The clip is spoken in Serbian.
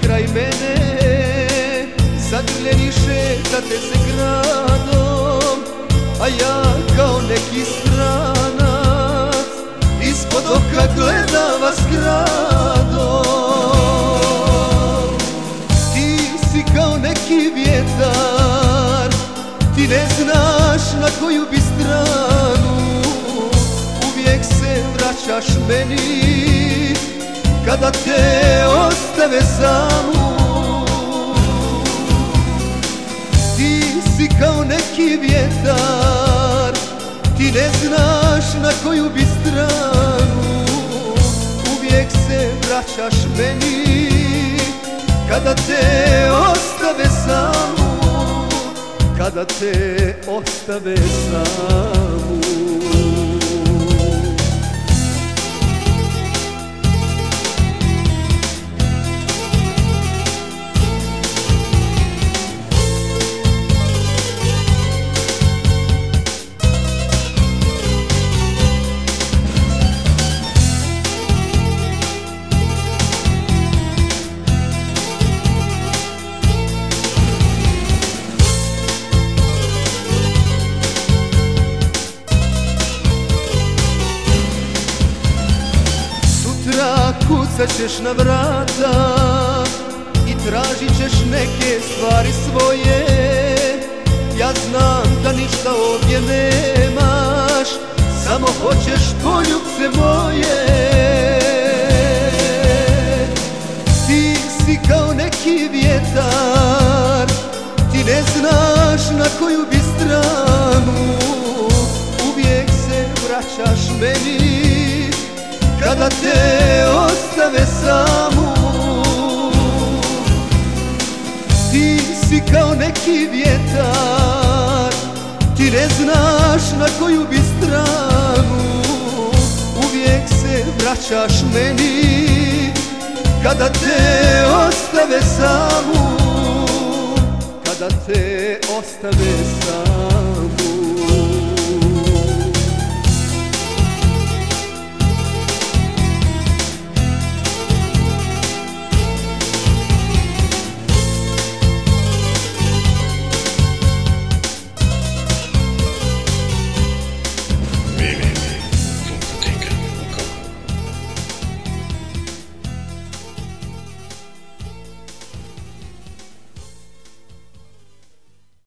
kraj mene, zagrljeni šetate se gradom, a ja kao neki stranac ispod oka gledam vas gradom. Ti si kao neki vjetar, ti ne znaš na koju bi stranu, uvijek se vraćaš meni kada te ostave samu. Ti si kao neki vjetar, ti ne znaš na koju bi stranu, uvijek se vraćaš meni kada te ostave samu, kada te ostave samu. Kucat ćeš na vrata i tražit ćeš neke stvari svoje. Ja znam da ništa ovdje nemaš, samo hoćeš poljubce moje. Ti si kao neki vjetar, ti ne znaš na koju bi stranu, uvijek se vraćaš meni kada te ostave samu. Ti si kao neki vjetar, ti ne znaš na koju bi stranu, uvijek se vraćaš meni kada te ostave samu, kada te ostave samu.